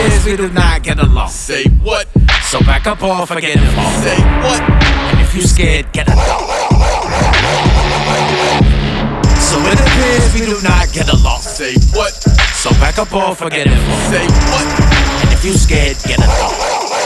appears we do not get along. Say what? So back up or forget it all. Say what? And if you scared, get a dog. So it appears we do not get along. Say what? So back up or forget it all. Say what? And if you scared, get a dog.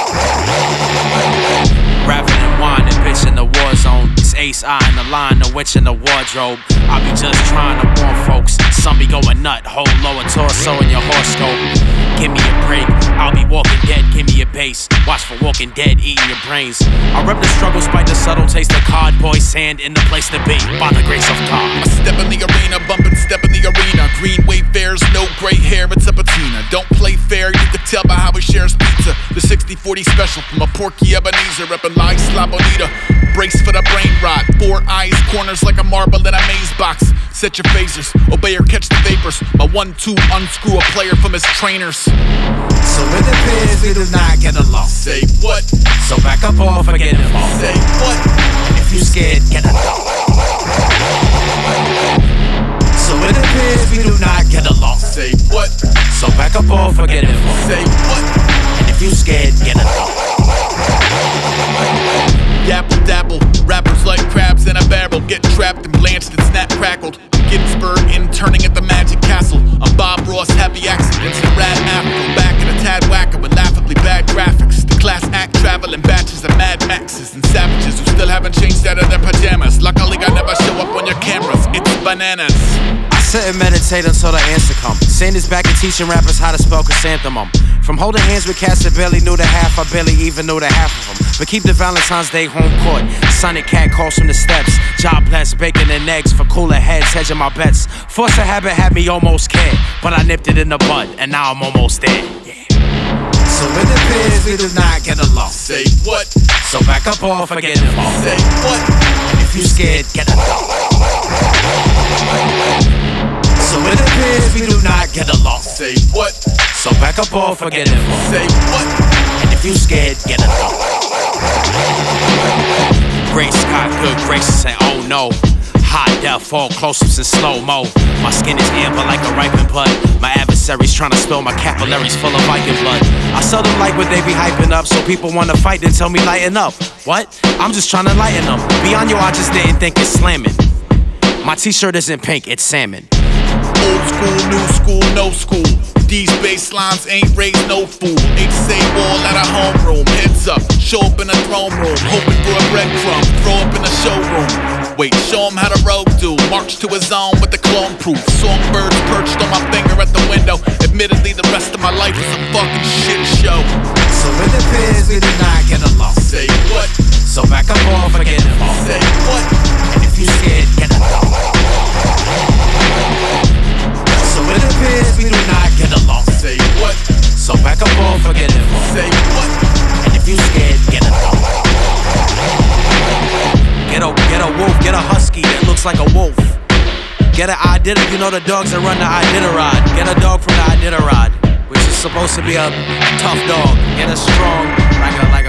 Rather than whine and bitch in the war zone, it's ace eye in the line, the witch in the wardrobe. I be just trying to warn folks. Some be going nut, hold lower torso in your horoscope. Give me a break, I'll be walking dead, give me a bass. Watch for Walking Dead, eating your brains. I rep the struggle, spite the subtle taste of cardboy sand in the place to be, by the grace of God. I step in the arena, bump and step in the arena. Green Wayfarers, no gray hair, it's a patina. Don't play fair, you can tell by how he shares pizza. The 60-40 special from a Porky Ebenezer, reppin' like La Bonita. Brace for the brain rot, 4 eyes, corners like a marble in a maze box. Set your phasers, obey or catch the vapors. My 1-2, unscrew a player from his trainers. So it appears we do not get along. Say what? So back up or forget it all. Say what? If you scared, get a dog. So it appears we do not get along. Say what? So back up or forget it all. Say what? And if you scared, get a dog. Dabble, dabble, rappers like crabs in a barrel. Get trapped and blanched and snap crackled. I'm getting spurred in, turning at the Magic Castle. I'm Bob Ross, happy accidents and rad apple. Back in a tad whacker with laughably bad graphics. The class act traveling batches of Mad Maxes and savages who still haven't changed out of their pajamas. Luckily I never show up on your cameras, it's bananas. I sit and meditate until the answer comes. Sanders back and teaching rappers how to spell chrysanthemum. From holding hands with cats that barely knew the half, I barely even knew the half of them. But keep the Valentine's Day home court. Sonic cat calls from the steps. Job blessed, bacon and eggs for cooler heads, hedging my bets. Force a habit had me almost scared, but I nipped it in the bud, and now I'm almost there. Yeah. So it appears we do not get along. Say what? So back up or forget it all. Say what? And if you scared, get a dog. So it appears we do not get along. Say what? So back up or forget it all. Say what? And if you scared, get a dog. Gray sky, good gracious, and oh no. Hot death, fall close-ups in slow-mo. My skin is amber like a ripened bud. My adversaries trying to spill my capillaries full of Viking blood. I seldom like what they be hyping up, so people wanna fight and tell me lighten up. What? I'm just trying to lighten them. Beyond you, I just didn't think it's slamming. My t-shirt isn't pink, it's salmon. Old school, new school, no school. These bass lines ain't raised no fool. H.A. wall at a homeroom. Heads up, show up in a throne room. Hoping for a breadcrumb, throw up in a showroom. Wait, show him how the rogue do. March to his own with the clone proof. Songbirds perched on my finger at the window. Admittedly, the rest of my life is a fucking shit show. So it appears we do not get along. Say what? So back up or forget it all. Say what? And if you scared, get a dog. So it appears we do not get along. Say what? So back up or forget it all. Say what? And if you scared, get a dog. Get a wolf, get a husky that looks like a wolf. Get an Iditarod, you know the dogs that run the Iditarod. Get a dog from the Iditarod, which is supposed to be a tough dog. Get a strong, like a